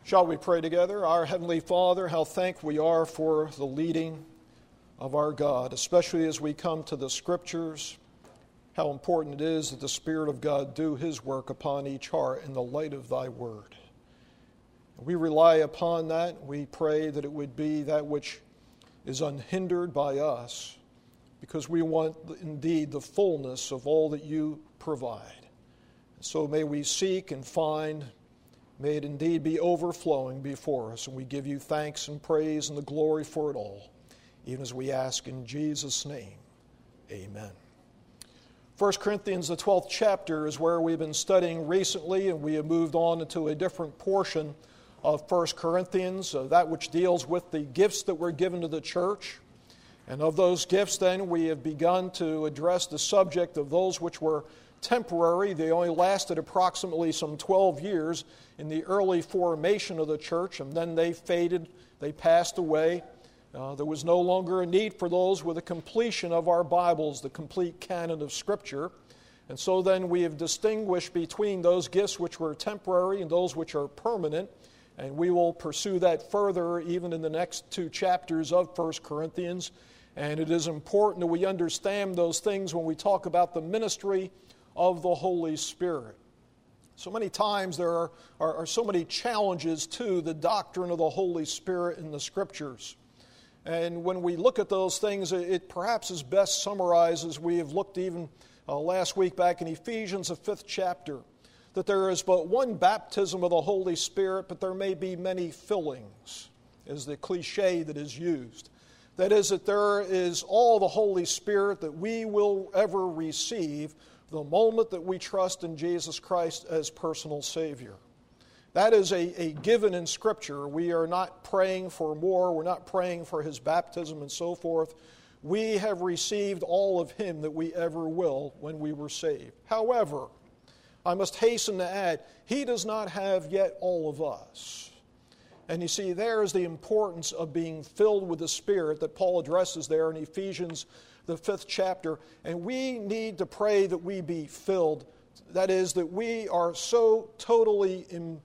Shall we pray together? Our Heavenly Father, how thankful we are for the leading of our God, especially as we come to the Scriptures, how important it is that the Spirit of God do His work upon each heart in the light of Thy Word. We rely upon that. We pray that it would be that which is unhindered by us, because we want indeed the fullness of all that You provide. So may we seek and find. May it indeed be overflowing before us, and we give You thanks and praise and the glory for it all, even as we ask in Jesus' name. Amen. 1 Corinthians, the 12th chapter, is where we've been studying recently, and we have moved on into a different portion of 1 Corinthians, that which deals with the gifts that were given to the church. And of those gifts, then, we have begun to address the subject of those which were temporary. They only lasted approximately some 12 years in the early formation of the church, and then they faded, they passed away. There was no longer a need for those with the completion of our Bibles, the complete canon of Scripture. And so then we have distinguished between those gifts which were temporary and those which are permanent, and we will pursue that further even in the next two chapters of 1 Corinthians. And it is important that we understand those things when we talk about the ministry of the Holy Spirit. So many times there are so many challenges to the doctrine of the Holy Spirit in the Scriptures. And when we look at those things, it perhaps is best summarized as we have looked even last week back in Ephesians, the 5th chapter, that there is but one baptism of the Holy Spirit, but there may be many fillings, is the cliche that is used. That is, that there is all the Holy Spirit that we will ever receive the moment that we trust in Jesus Christ as personal Savior. That is a given in Scripture. We are not praying for more. We're not praying for His baptism and so forth. We have received all of Him that we ever will when we were saved. However, I must hasten to add, He does not have yet all of us. And you see, there is the importance of being filled with the Spirit that Paul addresses there in Ephesians, the 5th chapter. And we need to pray that we be filled. That is, that we are so totally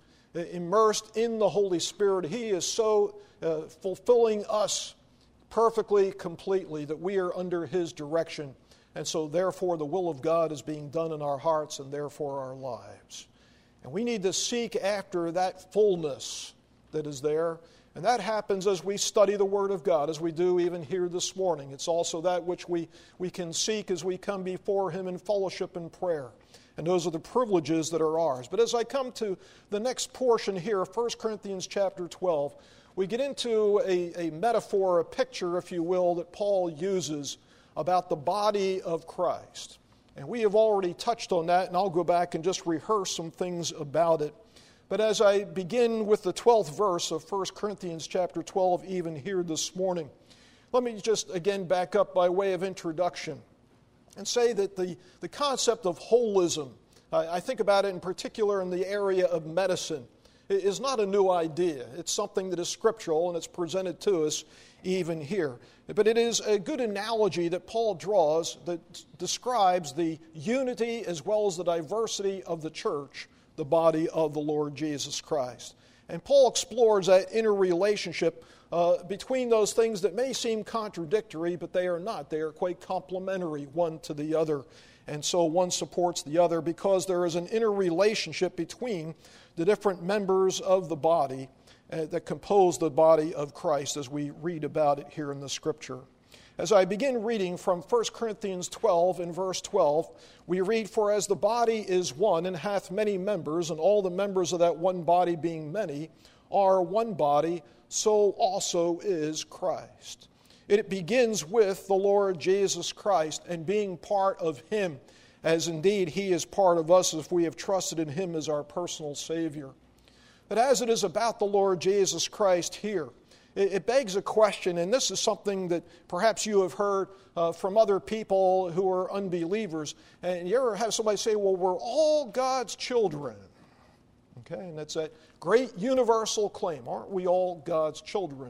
immersed in the Holy Spirit. He is so fulfilling us perfectly, completely, that we are under His direction. And so, therefore, the will of God is being done in our hearts and therefore our lives. And we need to seek after that fullness that is there. And that happens as we study the Word of God, as we do even here this morning. It's also that which we can seek as we come before Him in fellowship and prayer. And those are the privileges that are ours. But as I come to the next portion here, 1 Corinthians chapter 12, we get into a metaphor, a picture, if you will, that Paul uses about the body of Christ. And we have already touched on that, and I'll go back and just rehearse some things about it. But as I begin with the 12th verse of 1 Corinthians chapter 12, even here this morning, let me just again back up by way of introduction and say that the concept of holism, I think about it in particular in the area of medicine, is not a new idea. It's something that is scriptural and it's presented to us even here. But it is a good analogy that Paul draws that describes the unity as well as the diversity of the church, the body of the Lord Jesus Christ. And Paul explores that interrelationship between those things that may seem contradictory, but they are not. They are quite complementary one to the other. And so one supports the other because there is an interrelationship between the different members of the body that compose the body of Christ as we read about it here in the Scripture. As I begin reading from 1 Corinthians 12 in verse 12, we read, "For as the body is one and hath many members, and all the members of that one body being many are one body, so also is Christ." It begins with the Lord Jesus Christ and being part of Him, as indeed He is part of us if we have trusted in Him as our personal Savior. But as it is about the Lord Jesus Christ here, it begs a question, and this is something that perhaps you have heard from other people who are unbelievers. And you ever have somebody say, well, we're all God's children. Okay, and that's that great universal claim. Aren't we all God's children?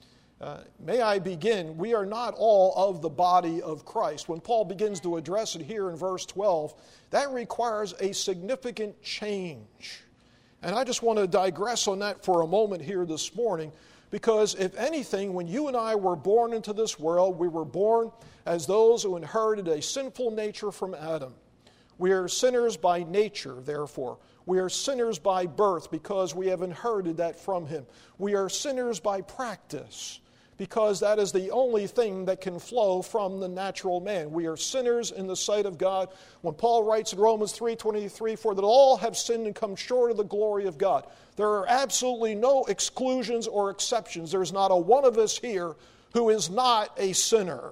May I begin? We are not all of the body of Christ. When Paul begins to address it here in verse 12, that requires a significant change. And I just want to digress on that for a moment here this morning, because if anything, when you and I were born into this world, we were born as those who inherited a sinful nature from Adam. We are sinners by nature, therefore. We are sinners by birth because we have inherited that from him. We are sinners by practice because that is the only thing that can flow from the natural man. We are sinners in the sight of God. When Paul writes in Romans 3:23, for that all have sinned and come short of the glory of God. There are absolutely no exclusions or exceptions. There's not a one of us here who is not a sinner.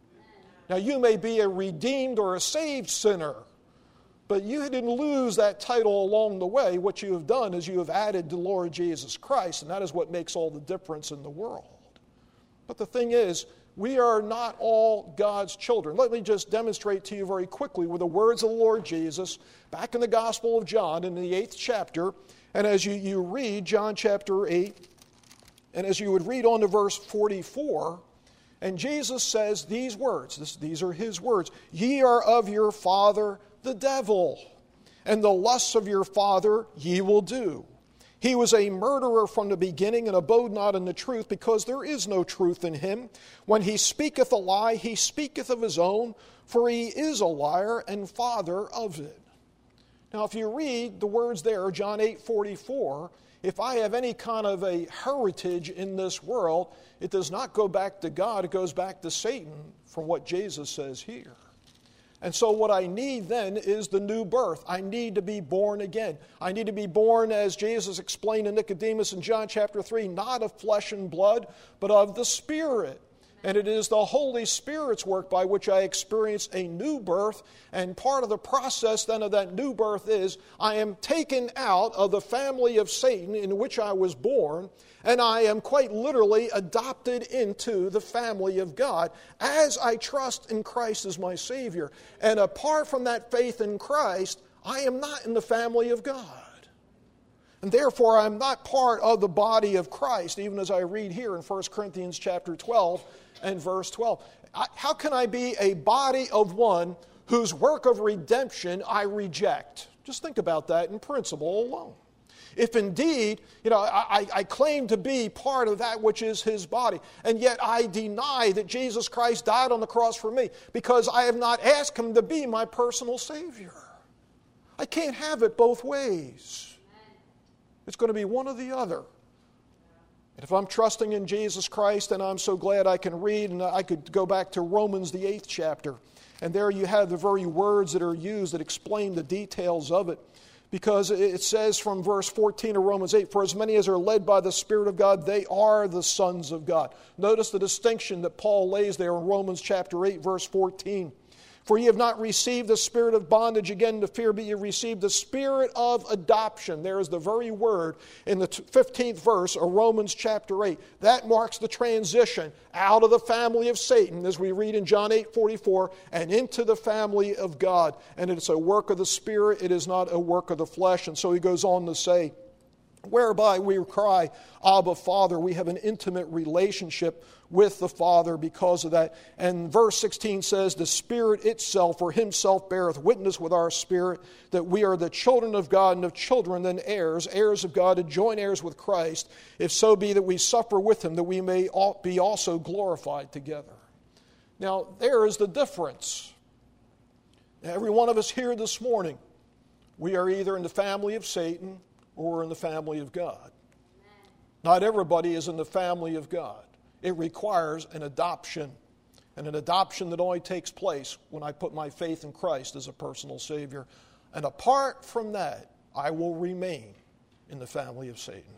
Now, you may be a redeemed or a saved sinner, but you didn't lose that title along the way. What you have done is you have added the Lord Jesus Christ, and that is what makes all the difference in the world. But the thing is, we are not all God's children. Let me just demonstrate to you very quickly with the words of the Lord Jesus back in the Gospel of John in the 8th chapter. And as you read John chapter 8, and as you would read on to verse 44, and Jesus says these words, these are his words, ye are of your father the devil, and the lusts of your father ye will do. He was a murderer from the beginning and abode not in the truth, because there is no truth in him. When he speaketh a lie, he speaketh of his own, for he is a liar and father of it. Now, if you read the words there, John 8:44, if I have any kind of a heritage in this world, it does not go back to God, it goes back to Satan from what Jesus says here. And so what I need then is the new birth. I need to be born again. I need to be born, as Jesus explained to Nicodemus in John chapter 3, not of flesh and blood, but of the Spirit. And it is the Holy Spirit's work by which I experience a new birth. And part of the process then of that new birth is I am taken out of the family of Satan in which I was born, and I am quite literally adopted into the family of God as I trust in Christ as my Savior. And apart from that faith in Christ, I am not in the family of God. And therefore, I am not part of the body of Christ, even as I read here in 1 Corinthians chapter 12 and verse 12. How can I be a body of one whose work of redemption I reject? Just think about that in principle alone. If indeed, I claim to be part of that which is his body, and yet I deny that Jesus Christ died on the cross for me because I have not asked him to be my personal Savior. I can't have it both ways. It's going to be one or the other. And if I'm trusting in Jesus Christ, and I'm so glad I can read, and I could go back to Romans, the 8th chapter, and there you have the very words that are used that explain the details of it. Because it says from verse 14 of Romans 8, for as many as are led by the Spirit of God, they are the sons of God. Notice the distinction that Paul lays there in Romans chapter 8, verse 14. For ye have not received the spirit of bondage again to fear, but ye received the spirit of adoption. There is the very word in the 15th verse of Romans chapter 8. That marks the transition out of the family of Satan, as we read in John 8:44, and into the family of God. And it's a work of the Spirit, it is not a work of the flesh. And so he goes on to say, whereby we cry, Abba, Father. We have an intimate relationship with the Father because of that. And verse 16 says, the Spirit itself, or himself, beareth witness with our spirit that we are the children of God, and of children then heirs, heirs of God, and joint heirs with Christ, if so be that we suffer with him, that we may be also glorified together. Now, there is the difference. Every one of us here this morning, we are either in the family of Satan or in the family of God. Not everybody is in the family of God. It requires an adoption, and an adoption that only takes place when I put my faith in Christ as a personal Savior. And apart from that, I will remain in the family of Satan.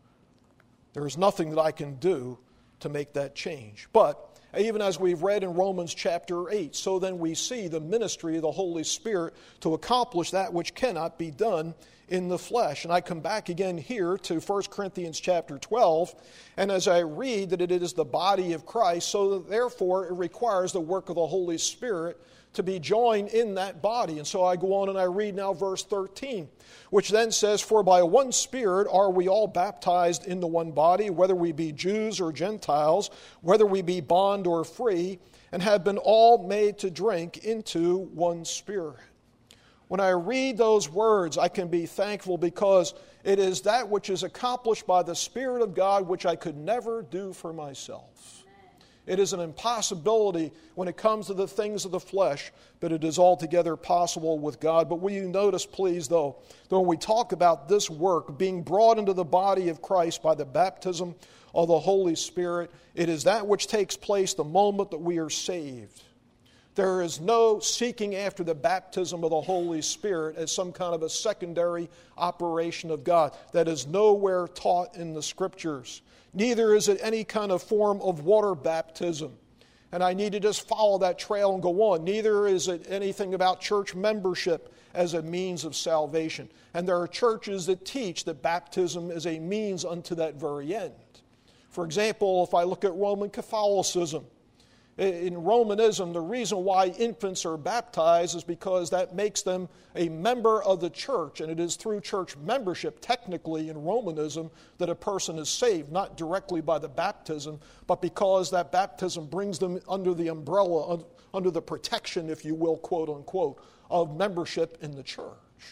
There is nothing that I can do to make that change. But even as we've read in Romans chapter 8, so then we see the ministry of the Holy Spirit to accomplish that which cannot be done in the flesh. And I come back again here to 1 Corinthians chapter 12, and as I read that it is the body of Christ, so that therefore it requires the work of the Holy Spirit to be joined in that body. And so I go on and I read now verse 13, which then says, for by one Spirit are we all baptized into one body, whether we be Jews or Gentiles, whether we be bond or free, and have been all made to drink into one Spirit. When I read those words, I can be thankful because it is that which is accomplished by the Spirit of God which I could never do for myself. It is an impossibility when it comes to the things of the flesh, but it is altogether possible with God. But will you notice, please, though, that when we talk about this work being brought into the body of Christ by the baptism of the Holy Spirit, it is that which takes place the moment that we are saved. There is no seeking after the baptism of the Holy Spirit as some kind of a secondary operation of God. That is nowhere taught in the Scriptures. Neither is it any kind of form of water baptism. And I need to just follow that trail and go on. Neither is it anything about church membership as a means of salvation. And there are churches that teach that baptism is a means unto that very end. For example, if I look at Roman Catholicism, in Romanism, the reason why infants are baptized is because that makes them a member of the church, and it is through church membership, technically in Romanism, that a person is saved, not directly by the baptism, but because that baptism brings them under the umbrella, under the protection, if you will, quote unquote, of membership in the church.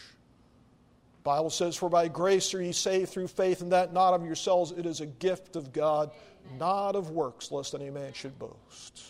The Bible says, "For by grace are ye saved through faith, and that not of yourselves, it is a gift of God, not of works, lest any man should boast."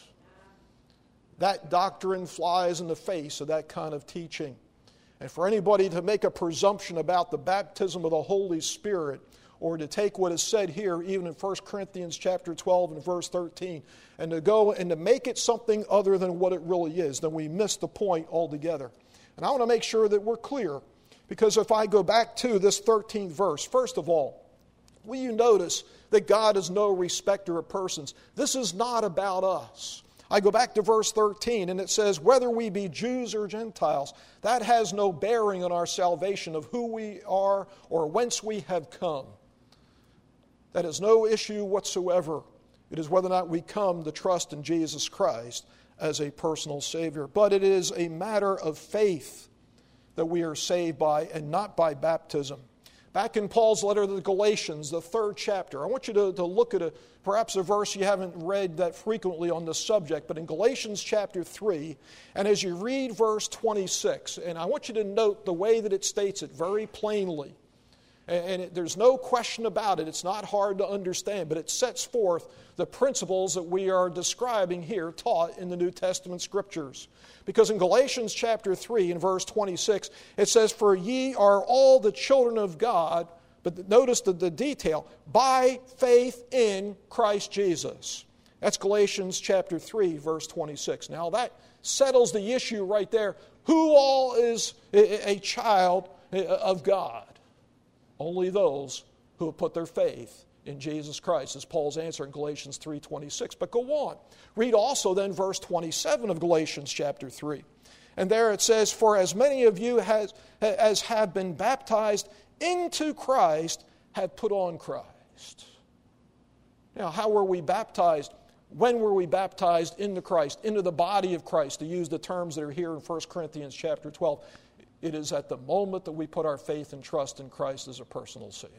That doctrine flies in the face of that kind of teaching. And for anybody to make a presumption about the baptism of the Holy Spirit, or to take what is said here, even in 1 Corinthians chapter 12 and verse 13, and to go and to make it something other than what it really is, then we miss the point altogether. And I want to make sure that we're clear, because if I go back to this 13th verse, first of all, will you notice that God is no respecter of persons? This is not about us. I go back to verse 13, and it says, "Whether we be Jews or Gentiles," that has no bearing on our salvation of who we are or whence we have come. That is no issue whatsoever. It is whether or not we come to trust in Jesus Christ as a personal Savior. But it is a matter of faith that we are saved by, and not by baptism. Back in Paul's letter to the Galatians, the 3rd chapter, I want you to look at perhaps a verse you haven't read that frequently on this subject, but in Galatians chapter 3, and as you read verse 26, and I want you to note the way that it states it very plainly. And there's no question about it. It's not hard to understand, but it sets forth the principles that we are describing here, taught in the New Testament Scriptures. Because in Galatians chapter 3 and verse 26, it says, "For ye are all the children of God," but notice the detail, "by faith in Christ Jesus." That's Galatians chapter 3, verse 26. Now that settles the issue right there. Who all is a child of God? Only those who have put their faith in Jesus Christ, is Paul's answer in Galatians 3:26. But go on. Read also then verse 27 of Galatians chapter 3. And there it says, "For as many of you as have been baptized into Christ have put on Christ." Now, how were we baptized? When were we baptized into Christ, into the body of Christ, to use the terms that are here in 1 Corinthians chapter 12? It is at the moment that we put our faith and trust in Christ as a personal Savior.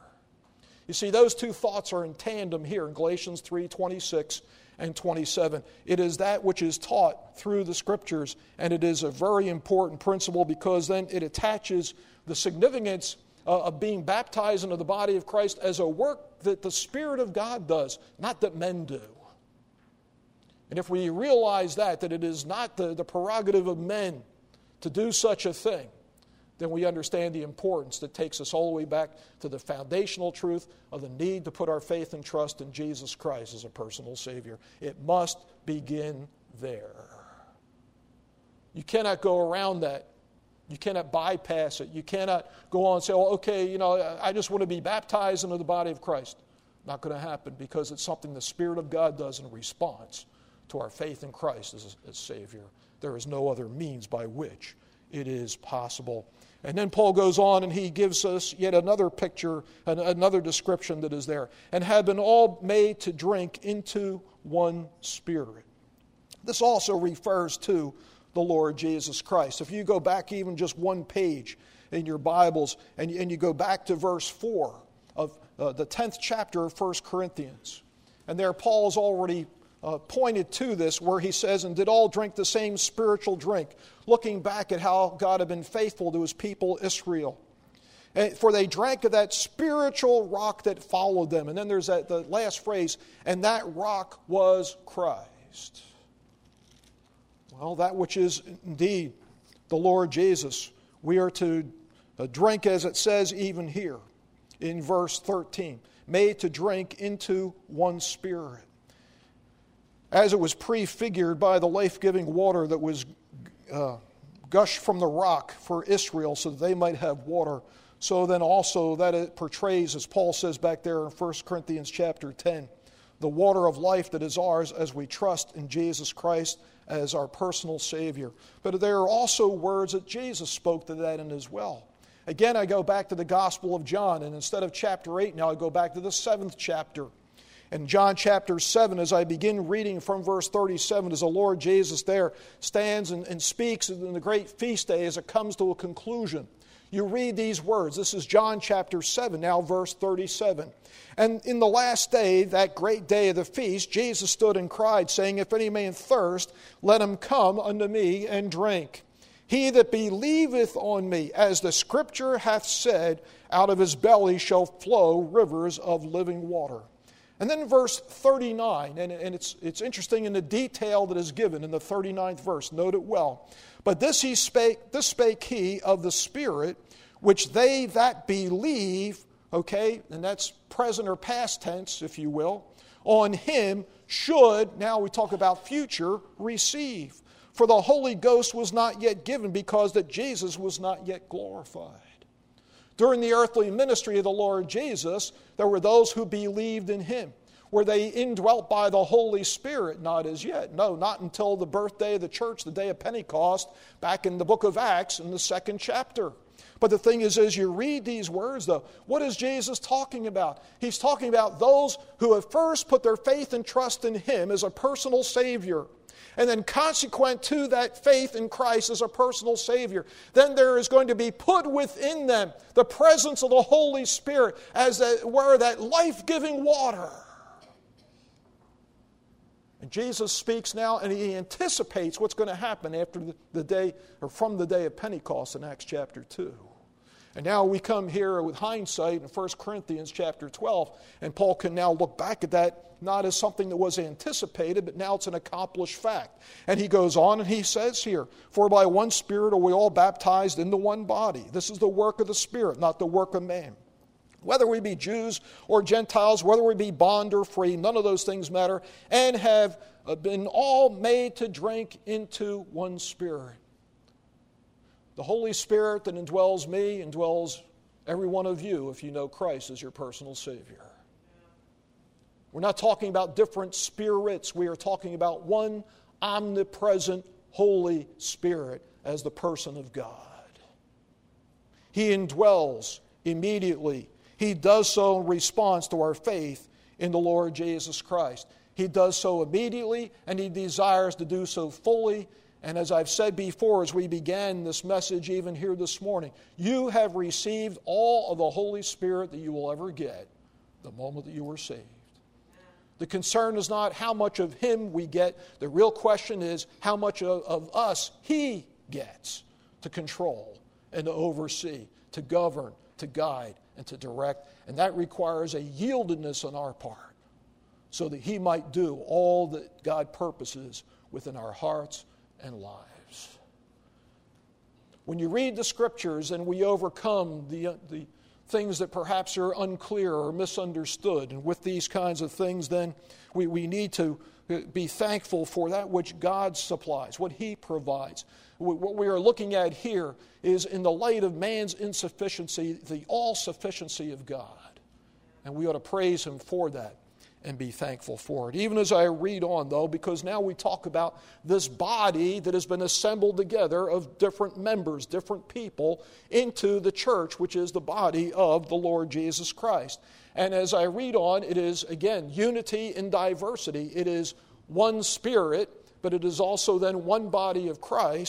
You see, those two thoughts are in tandem here in Galatians 3:26 and 27. It is that which is taught through the Scriptures, and it is a very important principle because then it attaches the significance of being baptized into the body of Christ as a work that the Spirit of God does, not that men do. And if we realize that it is not the prerogative of men to do such a thing, then we understand the importance that takes us all the way back to the foundational truth of the need to put our faith and trust in Jesus Christ as a personal Savior. It must begin there. You cannot go around that. You cannot bypass it. You cannot go on and say, "Oh, okay, I just want to be baptized into the body of Christ." Not going to happen, because it's something the Spirit of God does in response to our faith in Christ as Savior. There is no other means by which it is possible. And then Paul goes on and he gives us yet another picture, another description that is there. "And have been all made to drink into one Spirit." This also refers to the Lord Jesus Christ. If you go back even just one page in your Bibles and you go back to verse 4 of the 10th chapter of 1 Corinthians, and there Paul has already pointed to this, where he says, and did all drink the same spiritual drink, looking back at how God had been faithful to his people Israel. For they drank of that spiritual rock that followed them. And then there's the last phrase, and that rock was Christ. Well, that which is indeed the Lord Jesus, we are to drink, as it says even here in verse 13, made to drink into one spirit. As it was prefigured by the life-giving water that was gushed from the rock for Israel so that they might have water, so then also that it portrays, as Paul says back there in 1 Corinthians chapter 10, the water of life that is ours as we trust in Jesus Christ as our personal Savior. But there are also words that Jesus spoke to that in as well. Again, I go back to the Gospel of John, and instead of chapter 8, now I go back to the 7th chapter. In John chapter 7, as I begin reading from verse 37, as the Lord Jesus there stands and speaks in the great feast day as it comes to a conclusion, you read these words. This is John chapter 7, now verse 37. And in the last day, that great day of the feast, Jesus stood and cried, saying, If any man thirst, let him come unto me and drink. He that believeth on me, as the Scripture hath said, out of his belly shall flow rivers of living water. And then verse 39, and it's interesting in the detail that is given in the 39th verse. Note it well. But this spake he of the Spirit, which they that believe, okay, and that's present or past tense, if you will, on him should, now we talk about future, receive. For the Holy Ghost was not yet given, because that Jesus was not yet glorified. During the earthly ministry of the Lord Jesus, there were those who believed in him. Were they indwelt by the Holy Spirit? Not as yet. No, not until the birthday of the church, the day of Pentecost, back in the book of Acts in the 2nd chapter. But the thing is, as you read these words, though, what is Jesus talking about? He's talking about those who have first put their faith and trust in him as a personal Savior. And then consequent to that faith in Christ as a personal Savior, then there is going to be put within them the presence of the Holy Spirit as that life-giving water. And Jesus speaks now, and he anticipates what's going to happen after the day, or from the day of Pentecost in Acts chapter 2. And now we come here with hindsight in 1 Corinthians chapter 12, and Paul can now look back at that not as something that was anticipated, but now it's an accomplished fact. And he goes on and he says here, For by one Spirit are we all baptized into one body. This is the work of the Spirit, not the work of man. Whether we be Jews or Gentiles, whether we be bond or free, none of those things matter, and have been all made to drink into one Spirit. The Holy Spirit that indwells me indwells every one of you if you know Christ as your personal Savior. We're not talking about different spirits. We are talking about one omnipresent Holy Spirit as the person of God. He indwells immediately. He does so in response to our faith in the Lord Jesus Christ. He does so immediately, and he desires to do so fully. And as I've said before, as we began this message even here this morning, you have received all of the Holy Spirit that you will ever get the moment that you were saved. The concern is not how much of him we get. The real question is how much of us he gets to control and to oversee, to govern, to guide, and to direct. And that requires a yieldedness on our part so that he might do all that God purposes within our hearts and lives. When you read the Scriptures and we overcome the things that perhaps are unclear or misunderstood, and with these kinds of things, then we need to be thankful for that which God supplies, what he provides. What we are looking at here is, in the light of man's insufficiency, the all-sufficiency of God. And we ought to praise him for that and be thankful for it. Even as I read on, though, because now we talk about this body that has been assembled together of different members, different people, into the church, which is the body of the Lord Jesus Christ. And as I read on, it is, again, unity in diversity. It is one Spirit, but it is also then one body of Christ.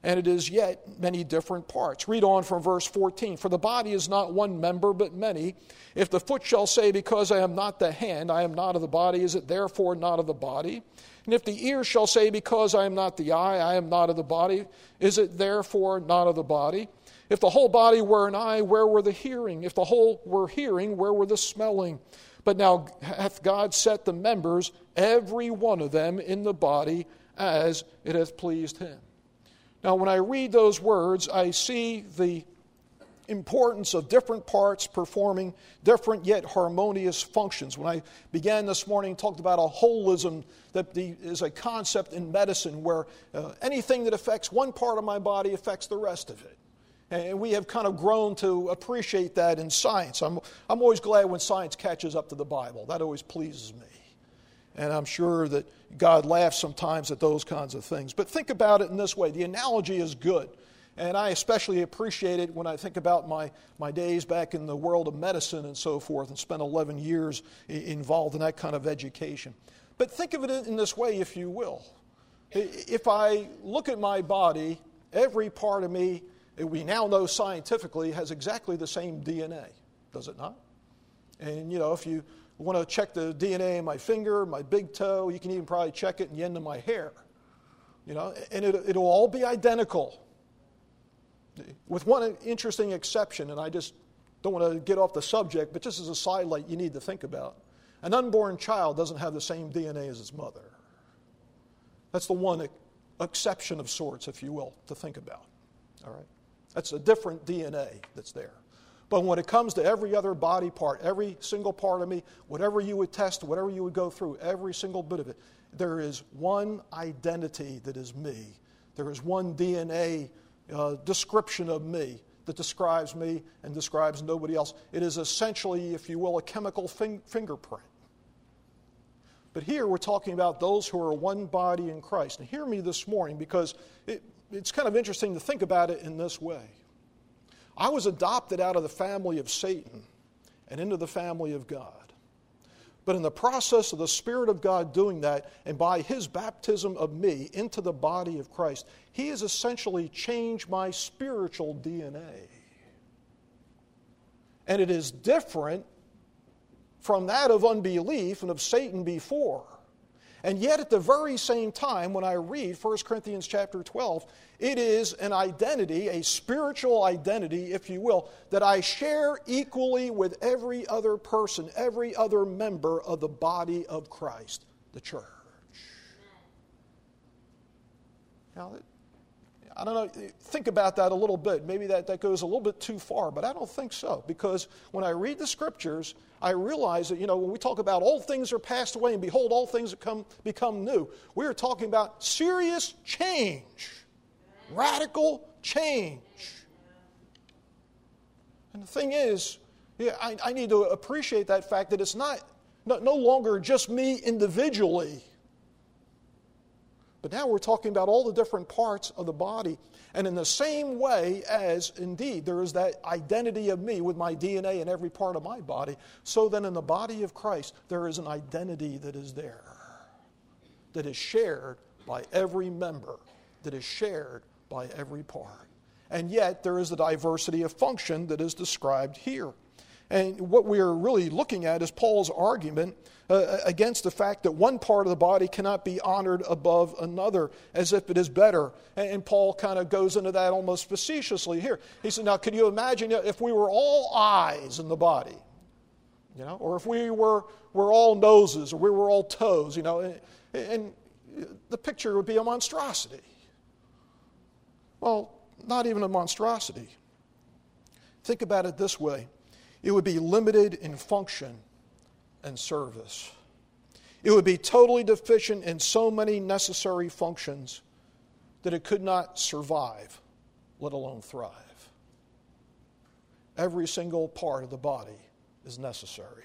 and it is yet many different parts. Read on from verse 14. For the body is not one member, but many. If the foot shall say, because I am not the hand, I am not of the body, is it therefore not of the body? And if the ear shall say, because I am not the eye, I am not of the body, is it therefore not of the body? If the whole body were an eye, where were the hearing? If the whole were hearing, where were the smelling? But now hath God set the members, every one of them, in the body, as it hath pleased him. Now, when I read those words, I see the importance of different parts performing different yet harmonious functions. When I began this morning, talked about a holism that is a concept in medicine where anything that affects one part of my body affects the rest of it. And we have kind of grown to appreciate that in science. I'm always glad when science catches up to the Bible. That always pleases me. And I'm sure that God laughs sometimes at those kinds of things. But think about it in this way. The analogy is good. And I especially appreciate it when I think about my days back in the world of medicine and so forth, and spent 11 years involved in that kind of education. But think of it in this way, if you will. If I look at my body, every part of me, we now know scientifically, has exactly the same DNA. Does it not? And, if you want to check the DNA in my finger, my big toe, you can even probably check it in the end of my hair. And it'll all be identical. With one interesting exception, and I just don't want to get off the subject, but just as a sidelight you need to think about. An unborn child doesn't have the same DNA as its mother. That's the one exception of sorts, if you will, to think about. All right? That's a different DNA that's there. But when it comes to every other body part, every single part of me, whatever you would test, whatever you would go through, every single bit of it, there is one identity that is me. There is one DNA description of me that describes me and describes nobody else. It is essentially, if you will, a chemical fingerprint. But here we're talking about those who are one body in Christ. And hear me this morning, because it's kind of interesting to think about it in this way. I was adopted out of the family of Satan and into the family of God. But in the process of the Spirit of God doing that, and by His baptism of me into the body of Christ, He has essentially changed my spiritual DNA. And it is different from that of unbelief and of Satan before. And yet at the very same time, when I read 1 Corinthians chapter 12, it is an identity, a spiritual identity, if you will, that I share equally with every other person, every other member of the body of Christ, the church. Now, I don't know, think about that a little bit. Maybe that goes a little bit too far, but I don't think so. Because when I read the Scriptures, I realize that, when we talk about all things are passed away and behold, all things become new, we are talking about serious change, radical change. And the thing is, I need to appreciate that fact that it's no longer just me individually. But now we're talking about all the different parts of the body. And in the same way as, indeed, there is that identity of me with my DNA in every part of my body, so then in the body of Christ, there is an identity that is there, that is shared by every member, that is shared by every part. And yet, there is the diversity of function that is described here. And what we are really looking at is Paul's argument against the fact that one part of the body cannot be honored above another as if it is better. And Paul kind of goes into that almost facetiously here. He said, now, could you imagine if we were all eyes in the body? Or if we were all noses, or we were all toes, and the picture would be a monstrosity. Well, not even a monstrosity. Think about it this way. It would be limited in function and service. It would be totally deficient in so many necessary functions that it could not survive, let alone thrive. Every single part of the body is necessary.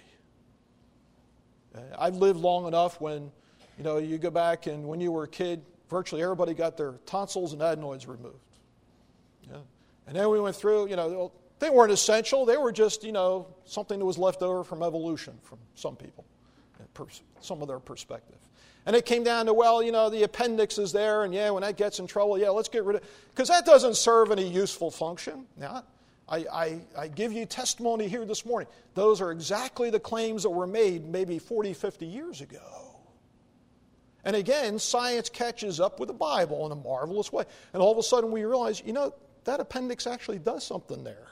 I've lived long enough when, you go back and when you were a kid, virtually everybody got their tonsils and adenoids removed. Yeah. And then we went through, they weren't essential. They were just, something that was left over from evolution from some people, some of their perspective. And it came down to, well, the appendix is there, and when that gets in trouble, let's get rid of it. Because that doesn't serve any useful function. Now, I give you testimony here this morning. Those are exactly the claims that were made maybe 40, 50 years ago. And again, science catches up with the Bible in a marvelous way. And all of a sudden we realize, that appendix actually does something there.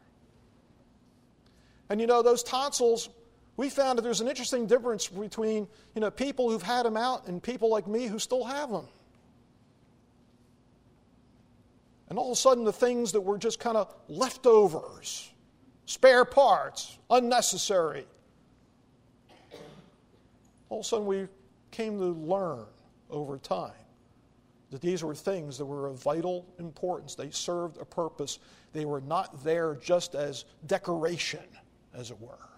And those tonsils, we found that there's an interesting difference between, people who've had them out and people like me who still have them. And all of a sudden the things that were just kind of leftovers, spare parts, unnecessary, all of a sudden we came to learn over time that these were things that were of vital importance. They served a purpose. They were not there just as decoration, as it were.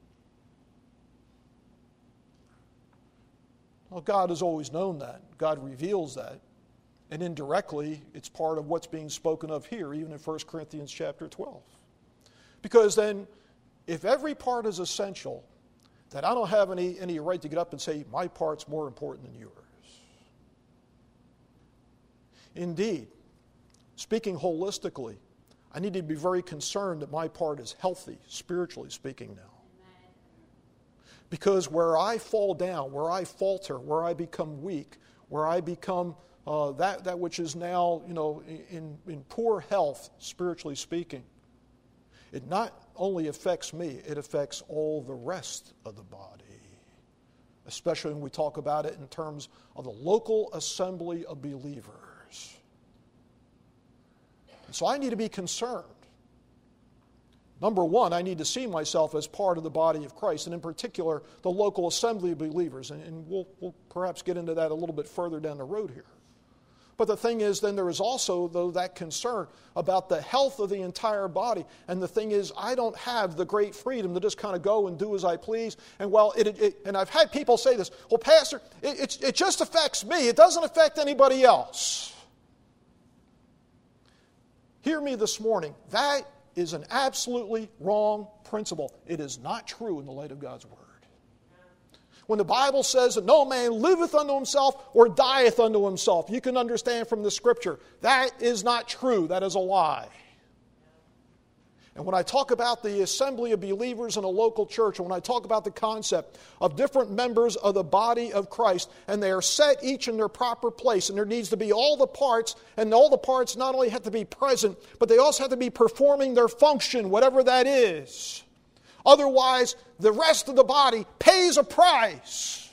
Well, God has always known that. God reveals that. And indirectly, it's part of what's being spoken of here, even in 1 Corinthians chapter 12. Because then, if every part is essential, then I don't have any right to get up and say, my part's more important than yours. Indeed, speaking holistically, I need to be very concerned that my part is healthy, spiritually speaking now. Because where I fall down, where I falter, where I become weak, where I become that which is now, in poor health, spiritually speaking, it not only affects me, it affects all the rest of the body. Especially when we talk about it in terms of the local assembly of believers. And so I need to be concerned. Number one, I need to see myself as part of the body of Christ, and in particular, the local assembly of believers. And we'll perhaps get into that a little bit further down the road here. But the thing is, then there is also, though, that concern about the health of the entire body. And the thing is, I don't have the great freedom to just kind of go and do as I please. And and I've had people say this, well, Pastor, it just affects me. It doesn't affect anybody else. Hear me this morning. That is an absolutely wrong principle. It is not true in the light of God's Word. When the Bible says that no man liveth unto himself or dieth unto himself, you can understand from the Scripture, that is not true. That is a lie. And when I talk about the assembly of believers in a local church, and when I talk about the concept of different members of the body of Christ, and they are set each in their proper place, and there needs to be all the parts, and all the parts not only have to be present, but they also have to be performing their function, whatever that is. Otherwise, the rest of the body pays a price.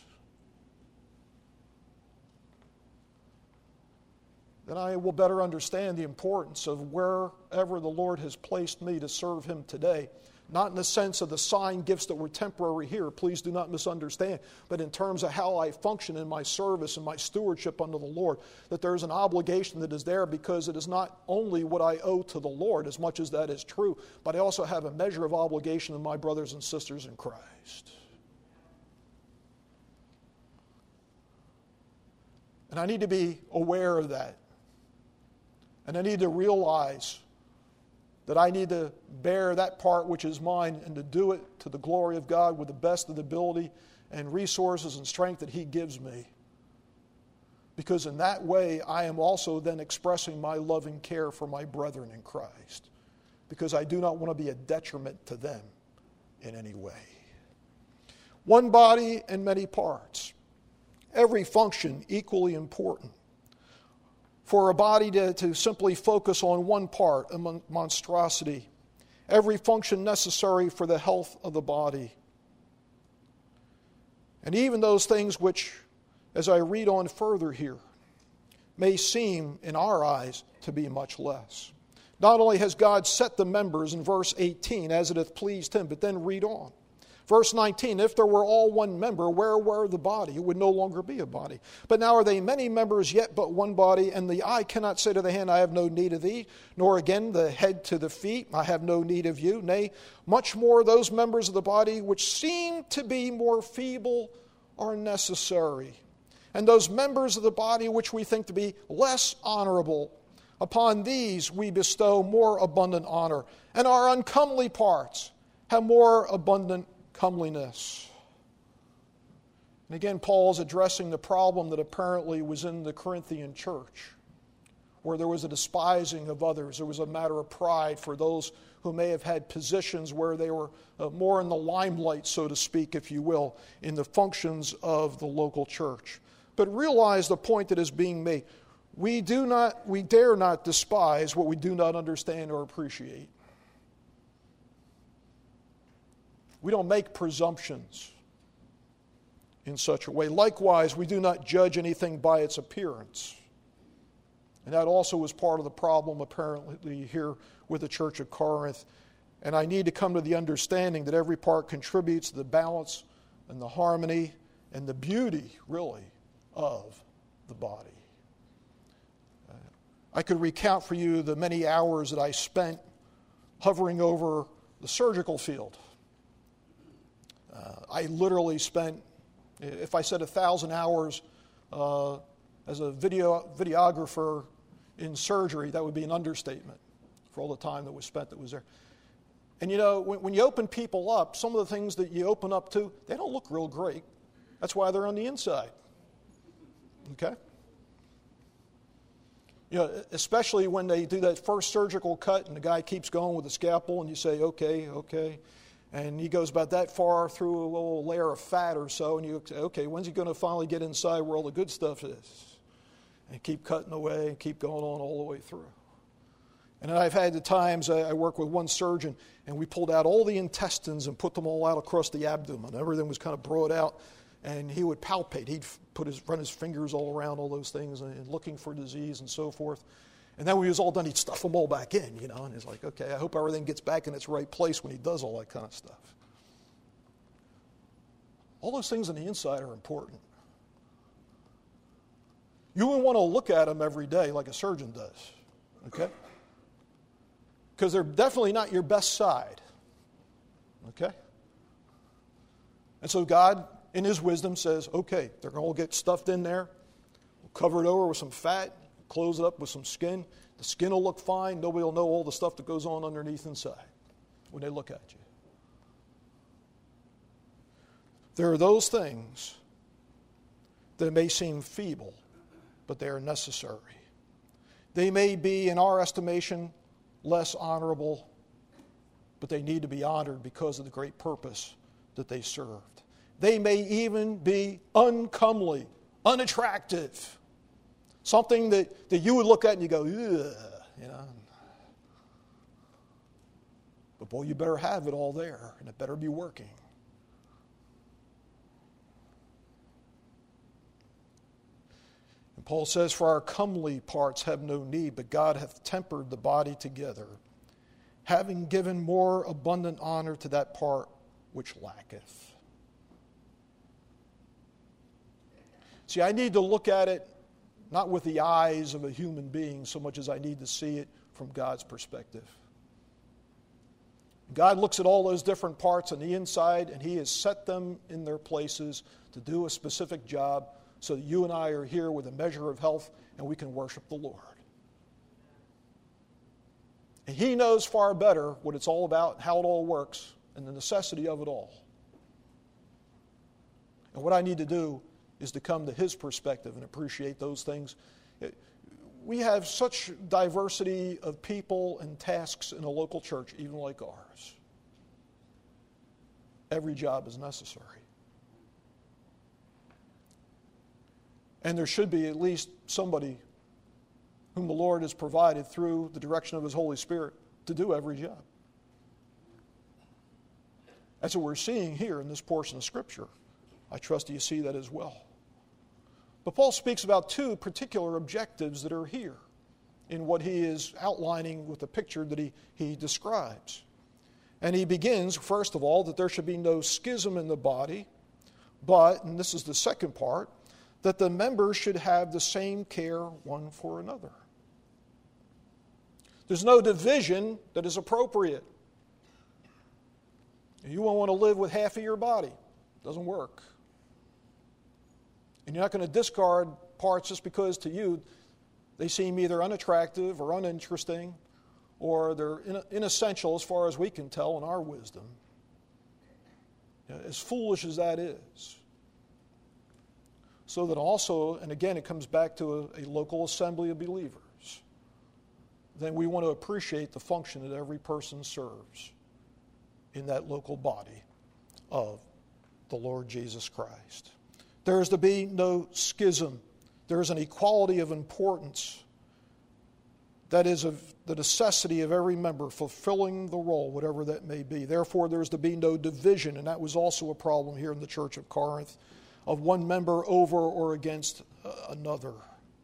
Then I will better understand the importance of wherever the Lord has placed me to serve Him today. Not in the sense of the sign gifts that were temporary here, please do not misunderstand, but in terms of how I function in my service and my stewardship unto the Lord, that there is an obligation that is there because it is not only what I owe to the Lord, as much as that is true, but I also have a measure of obligation to my brothers and sisters in Christ. And I need to be aware of that. And I need to realize that I need to bear that part which is mine and to do it to the glory of God with the best of the ability and resources and strength that He gives me. Because in that way, I am also then expressing my loving care for my brethren in Christ. Because I do not want to be a detriment to them in any way. One body and many parts. Every function equally important. For a body to simply focus on one part, a monstrosity. Every function necessary for the health of the body. And even those things which, as I read on further here, may seem in our eyes to be much less. Not only has God set the members in verse 18 as it hath pleased Him, but then read on. Verse 19, if there were all one member, where were the body? It would no longer be a body. But now are they many members, yet but one body? And the eye cannot say to the hand, I have no need of thee, nor again the head to the feet, I have no need of you. Nay, much more those members of the body which seem to be more feeble are necessary. And those members of the body which we think to be less honorable, upon these we bestow more abundant honor. And our uncomely parts have more abundant comeliness. And again, Paul is addressing the problem that apparently was in the Corinthian church, where there was a despising of others. There was a matter of pride for those who may have had positions where they were more in the limelight, so to speak, if you will, in the functions of the local church. But realize the point that is being made. We dare not despise what we do not understand or appreciate. We don't make presumptions in such a way. Likewise, we do not judge anything by its appearance. And that also was part of the problem apparently here with the church of Corinth. And I need to come to the understanding that every part contributes to the balance and the harmony and the beauty, really, of the body. I could recount for you the many hours that I spent hovering over the surgical field. I literally spent, if I said 1,000 hours as a videographer in surgery, that would be an understatement for all the time that was spent that was there. And you know, when you open people up, some of the things that you open up to, they don't look real great. That's why they're on the inside. Okay? You know, especially when they do that first surgical cut and the guy keeps going with the scalpel and you say, okay. And he goes about that far through a little layer of fat or so, and you say, okay, when's he going to finally get inside where all the good stuff is? And keep cutting away and keep going on all the way through. And I've had the times I worked with one surgeon, and we pulled out all the intestines and put them all out across the abdomen. Everything was kind of brought out, and he would palpate. He'd run his fingers all around all those things and looking for disease and so forth. And then when he was all done, he'd stuff them all back in, you know. And he's like, okay, I hope everything gets back in its right place when he does all that kind of stuff. All those things on the inside are important. You wouldn't want to look at them every day like a surgeon does, okay? Because they're definitely not your best side, okay? And so God, in His wisdom, says, okay, they're going to get stuffed in there. We'll cover it over with some fat, close it up with some skin. The skin will look fine. Nobody will know all the stuff that goes on underneath inside when they look at you. There are those things that may seem feeble, but they are necessary. They may be, in our estimation, less honorable, but they need to be honored because of the great purpose that they served. They may even be uncomely, unattractive. Something that you would look at and you go, ugh, you know. But boy, you better have it all there, and it better be working. And Paul says, for our comely parts have no need, but God hath tempered the body together, having given more abundant honor to that part which lacketh. See, I need to look at it not with the eyes of a human being so much as I need to see it from God's perspective. God looks at all those different parts on the inside, and He has set them in their places to do a specific job so that you and I are here with a measure of health and we can worship the Lord. And He knows far better what it's all about, how it all works, and the necessity of it all. And what I need to do is to come to His perspective and appreciate those things. We have such diversity of people and tasks in a local church, even like ours. Every job is necessary. And there should be at least somebody whom the Lord has provided through the direction of His Holy Spirit to do every job. That's what we're seeing here in this portion of Scripture. I trust you see that as well. But Paul speaks about two particular objectives that are here in what he is outlining with the picture that he describes. And he begins, first of all, that there should be no schism in the body, but, and this is the second part, that the members should have the same care one for another. There's no division that is appropriate. You won't want to live with half of your body. It doesn't work. And you're not going to discard parts just because to you they seem either unattractive or uninteresting or they're inessential as far as we can tell in our wisdom. As foolish as that is. so that also, and again it comes back to a local assembly of believers, then we want to appreciate the function that every person serves in that local body of the Lord Jesus Christ. There is to be no schism. There is an equality of importance. That is of the necessity of every member fulfilling the role, whatever that may be. Therefore, there is to be no division, and that was also a problem here in the church of Corinth, of one member over or against another.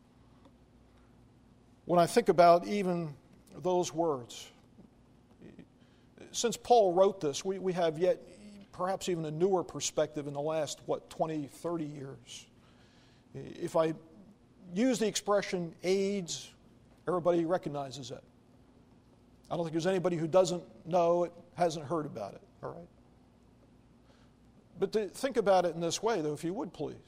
When I think about even those words, since Paul wrote this, we have yet perhaps even a newer perspective in the last, 20, 30 years. If I use the expression AIDS, everybody recognizes it. I don't think there's anybody who doesn't know it, hasn't heard about it, all right? But to think about it in this way, though, if you would please.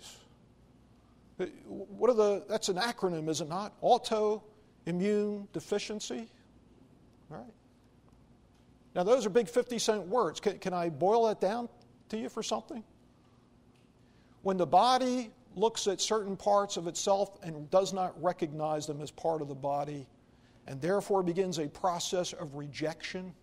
That's an acronym, is it not? Autoimmune deficiency, all right? Now, those are big 50-cent words. Can I boil that down to you for something? When the body looks at certain parts of itself and does not recognize them as part of the body, and therefore begins a process of rejection.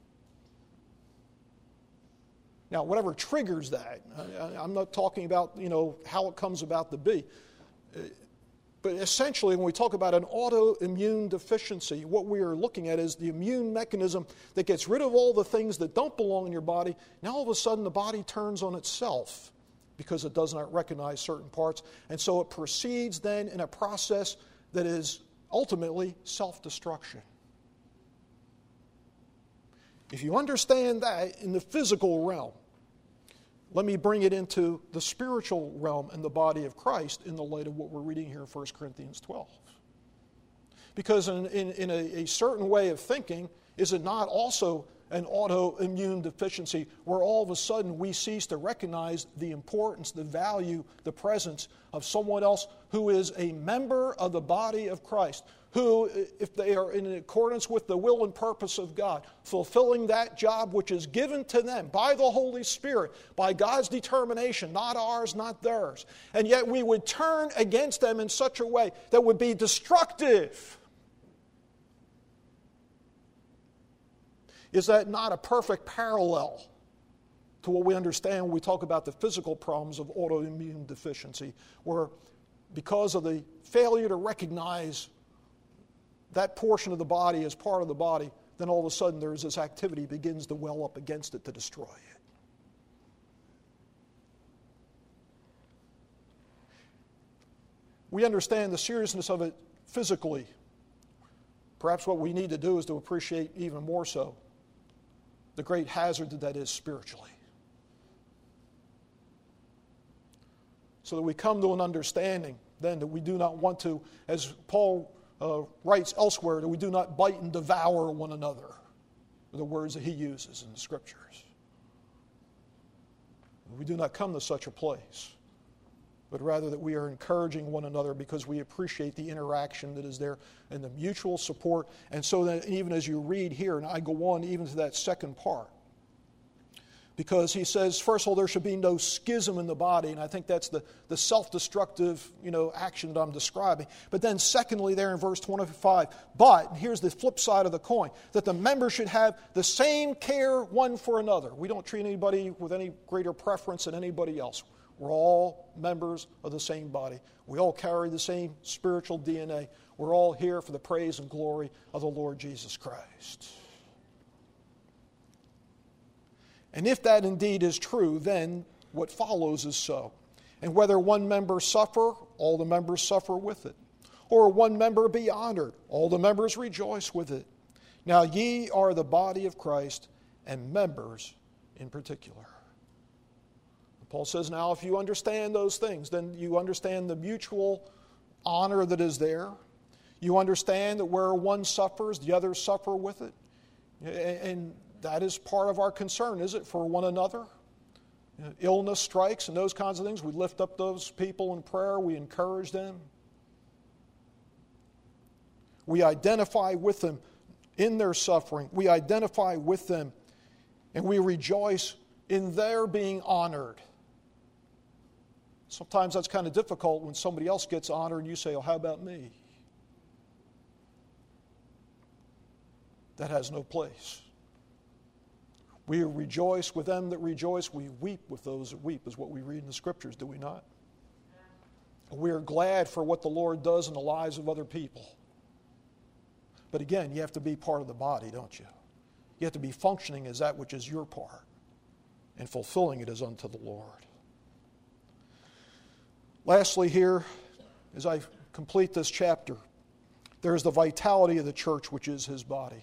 Now, whatever triggers that, I'm not talking about, how it comes about to be. But essentially, when we talk about an autoimmune deficiency, what we are looking at is the immune mechanism that gets rid of all the things that don't belong in your body. Now, all of a sudden, the body turns on itself because it does not recognize certain parts. And so it proceeds then in a process that is ultimately self-destruction. If you understand that in the physical realm, let me bring it into the spiritual realm and the body of Christ in the light of what we're reading here in 1 Corinthians 12. Because in a certain way of thinking, is it not also an autoimmune deficiency where all of a sudden we cease to recognize the importance, the value, the presence of someone else who is a member of the body of Christ, who, if they are in accordance with the will and purpose of God, fulfilling that job which is given to them by the Holy Spirit, by God's determination, not ours, not theirs. And yet we would turn against them in such a way that would be destructive. Is that not a perfect parallel to what we understand when we talk about the physical problems of autoimmune deficiency, where because of the failure to recognize that portion of the body as part of the body, then all of a sudden there's this activity begins to well up against it to destroy it. We understand the seriousness of it physically. Perhaps what we need to do is to appreciate even more so the great hazard that is spiritually. So that we come to an understanding then that we do not want to, as Paul writes elsewhere, that we do not bite and devour one another, the words that he uses in the Scriptures. We do not come to such a place, but rather that we are encouraging one another because we appreciate the interaction that is there and the mutual support. And so that even as you read here, and I go on even to that second part, because he says, first of all, there should be no schism in the body, and I think that's the self-destructive, action that I'm describing. But then secondly there in verse 25, but, here's the flip side of the coin, that the members should have the same care one for another. We don't treat anybody with any greater preference than anybody else. We're all members of the same body. We all carry the same spiritual DNA. We're all here for the praise and glory of the Lord Jesus Christ. And if that indeed is true, then what follows is so. And whether one member suffer, all the members suffer with it. Or one member be honored, all the members rejoice with it. Now ye are the body of Christ, and members in particular. Paul says, now if you understand those things, then you understand the mutual honor that is there. You understand that where one suffers, the others suffer with it. And that is part of our concern, is it, for one another? Illness strikes and those kinds of things. We lift up those people in prayer. We encourage them. We identify with them in their suffering. We identify with them, and we rejoice in their being honored. Sometimes that's kind of difficult when somebody else gets honor and you say, oh, how about me? That has no place. We rejoice with them that rejoice. We weep with those that weep, is what we read in the Scriptures, do we not? We are glad for what the Lord does in the lives of other people. But again, you have to be part of the body, don't you? You have to be functioning as that which is your part and fulfilling it as unto the Lord. Lastly here, as I complete this chapter, there is the vitality of the church, which is His body.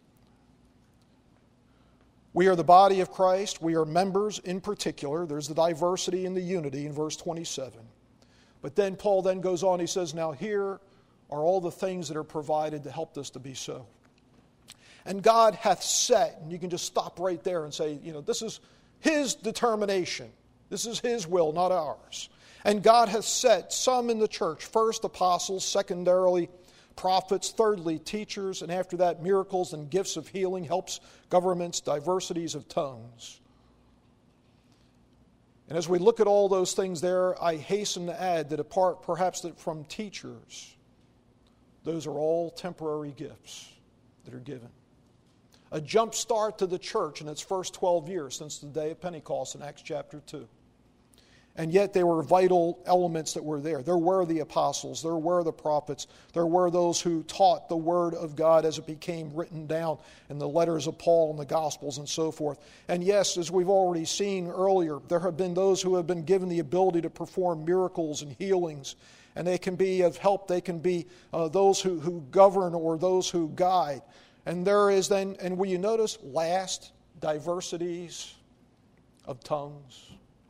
We are the body of Christ. We are members in particular. There's the diversity and the unity in verse 27. But then Paul then goes on, he says, now here are all the things that are provided to help this to be so. And God hath set, and you can just stop right there and say, this is His determination. This is His will, not ours. And God hath set some in the church, first apostles, secondarily prophets, thirdly teachers, and after that miracles and gifts of healing, helps, governments, diversities of tongues. And as we look at all those things there, I hasten to add that apart perhaps from teachers, those are all temporary gifts that are given. A jump start to the church in its first 12 years since the day of Pentecost in Acts chapter 2. And yet there were vital elements that were there. There were the apostles. There were the prophets. There were those who taught the Word of God as it became written down in the letters of Paul and the Gospels and so forth. And yes, as we've already seen earlier, there have been those who have been given the ability to perform miracles and healings. And they can be of help. They can be those who govern or those who guide. And there is then, and will you notice, last, diversities of tongues.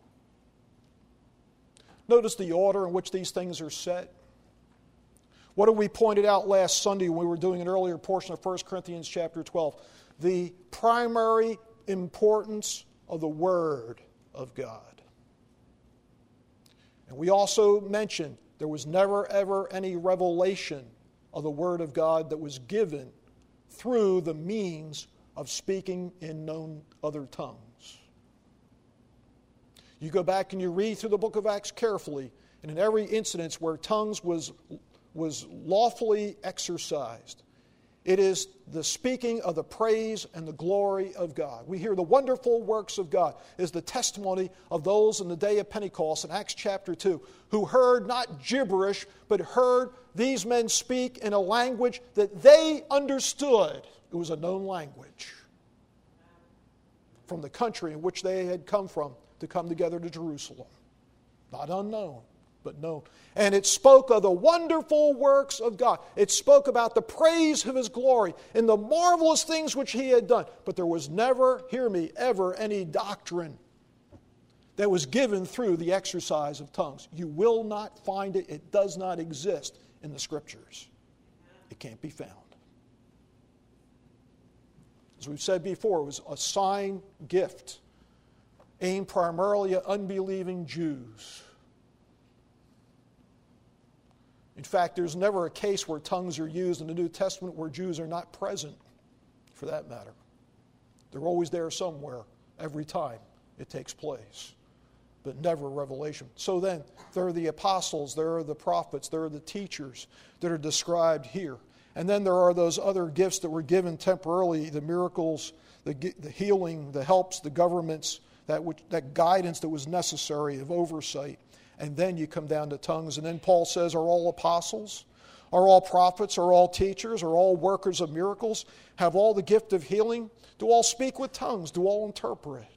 Notice the order in which these things are set. What did we pointed out last Sunday when we were doing an earlier portion of 1 Corinthians chapter 12? The primary importance of the Word of God. And we also mentioned there was never ever any revelation of the Word of God that was given through the means of speaking in known other tongues. You go back and you read through the book of Acts carefully, and in every instance where tongues was lawfully exercised, it is the speaking of the praise and the glory of God. We hear the wonderful works of God is the testimony of those in the day of Pentecost in Acts chapter 2 who heard not gibberish, but heard these men speak in a language that they understood. It was a known language from the country in which they had come from to come together to Jerusalem. Not unknown, but known. And it spoke of the wonderful works of God. It spoke about the praise of His glory and the marvelous things which He had done. But there was never, hear me, ever any doctrine that was given through the exercise of tongues. You will not find it. It does not exist in the Scriptures. It can't be found. As we've said before, it was a sign gift aimed primarily at unbelieving Jews. In fact, there's never a case where tongues are used in the New Testament where Jews are not present, for that matter. They're always there somewhere, every time it takes place, but never revelation. So then, there are the apostles, there are the prophets, there are the teachers that are described here. And then there are those other gifts that were given temporarily, the miracles, the healing, the helps, the governments, that guidance that was necessary of oversight. And then you come down to tongues. And then Paul says, are all apostles? Are all prophets? Are all teachers? Are all workers of miracles? Have all the gift of healing? Do all speak with tongues? Do all interpret?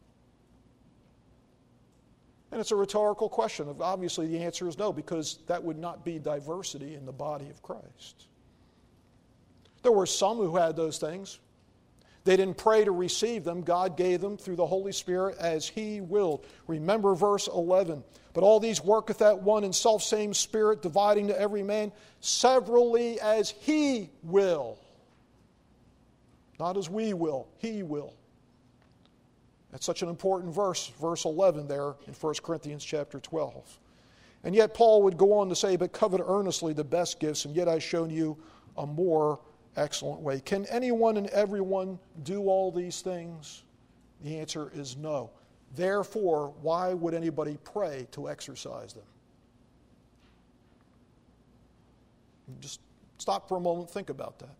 And it's a rhetorical question. Obviously the answer is no, because that would not be diversity in the body of Christ. There were some who had those things. They didn't pray to receive them. God gave them through the Holy Spirit as He willed. Remember verse 11. But all these worketh that one and selfsame Spirit, dividing to every man severally as He will. Not as we will, He will. That's such an important verse, verse 11 there in 1 Corinthians chapter 12. And yet Paul would go on to say, but covet earnestly the best gifts, and yet I've shown you a more excellent way. Can anyone and everyone do all these things? The answer is no. Therefore, why would anybody pray to exercise them? Just stop for a moment and think about that.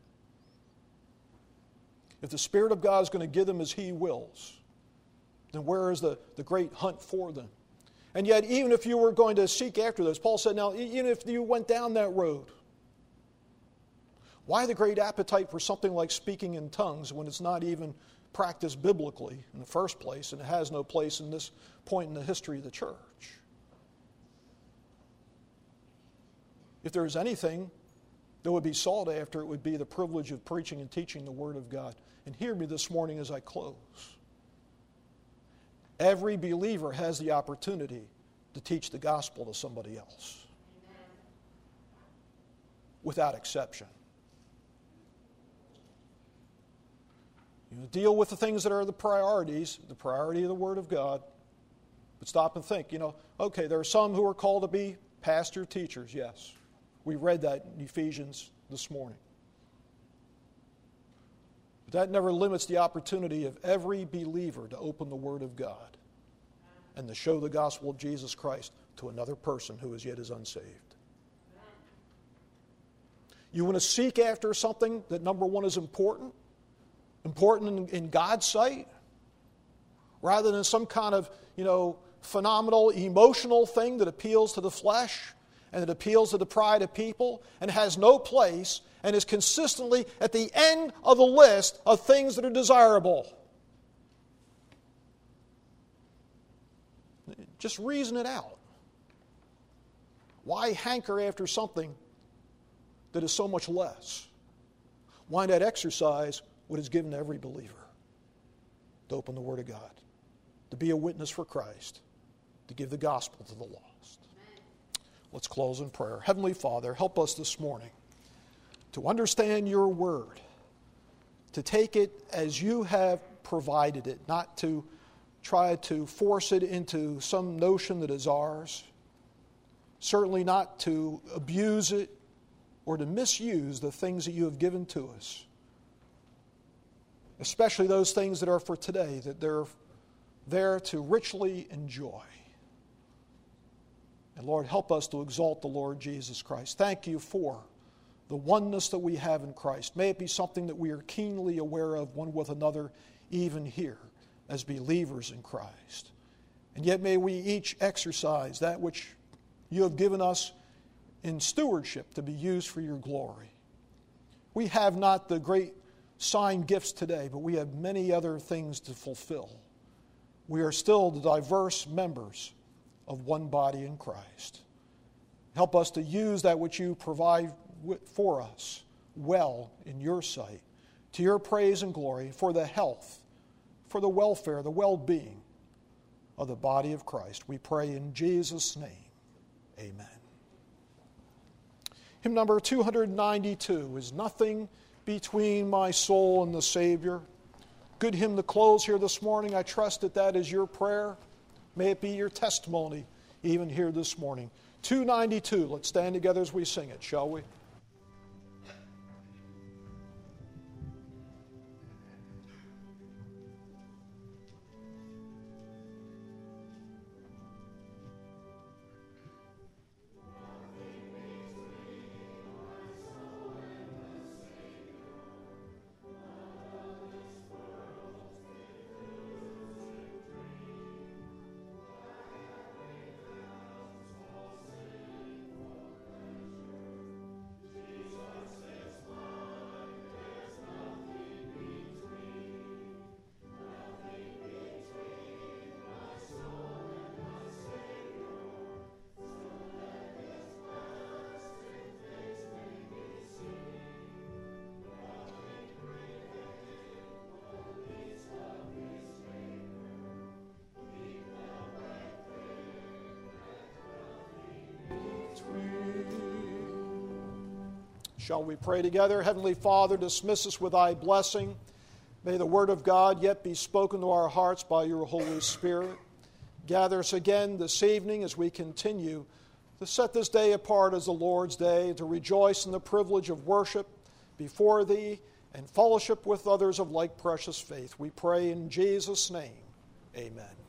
If the Spirit of God is going to give them as He wills, then where is the great hunt for them? And yet, even if you were going to seek after those, Paul said, now, even if you went down that road, why the great appetite for something like speaking in tongues when it's not even practiced biblically in the first place, and it has no place in this point in the history of the church? If there is anything that would be sought after, it would be the privilege of preaching and teaching the Word of God. And hear me this morning as I close. Every believer has the opportunity to teach the gospel to somebody else. Amen. Without exception. Deal with the things that are the priorities, the priority of the Word of God. But stop and think, okay, there are some who are called to be pastor teachers, yes. We read that in Ephesians this morning. But that never limits the opportunity of every believer to open the Word of God and to show the gospel of Jesus Christ to another person who as yet is unsaved. You want to seek after something that, number one, is important in God's sight, rather than some kind of, phenomenal, emotional thing that appeals to the flesh and that appeals to the pride of people and has no place and is consistently at the end of the list of things that are desirable. Just reason it out. Why hanker after something that is so much less? Why not exercise what is given to every believer? To open the Word of God, to be a witness for Christ, to give the gospel to the lost. Let's close in prayer. Heavenly Father, help us this morning to understand your Word, to take it as you have provided it, not to try to force it into some notion that is ours, certainly not to abuse it or to misuse the things that you have given to us, especially those things that are for today, that they're there to richly enjoy. And Lord, help us to exalt the Lord Jesus Christ. Thank you for the oneness that we have in Christ. May it be something that we are keenly aware of one with another, even here, as believers in Christ. And yet may we each exercise that which you have given us in stewardship to be used for your glory. We have not the great sign gifts today, but we have many other things to fulfill. We are still the diverse members of one body in Christ. Help us to use that which you provide for us well in your sight, to your praise and glory, for the health, for the welfare, the well-being of the body of Christ. We pray in Jesus' name. Amen. Hymn number 292 is Nothing Between My Soul and the Savior. Good hymn to close here this morning. I trust that that is your prayer. May it be your testimony even here this morning. 292. Let's stand together as we sing it, shall we? Shall we pray together? Heavenly Father, dismiss us with thy blessing. May the word of God yet be spoken to our hearts by your Holy Spirit. Gather us again this evening as we continue to set this day apart as the Lord's day, to rejoice in the privilege of worship before thee and fellowship with others of like precious faith. We pray in Jesus' name. Amen.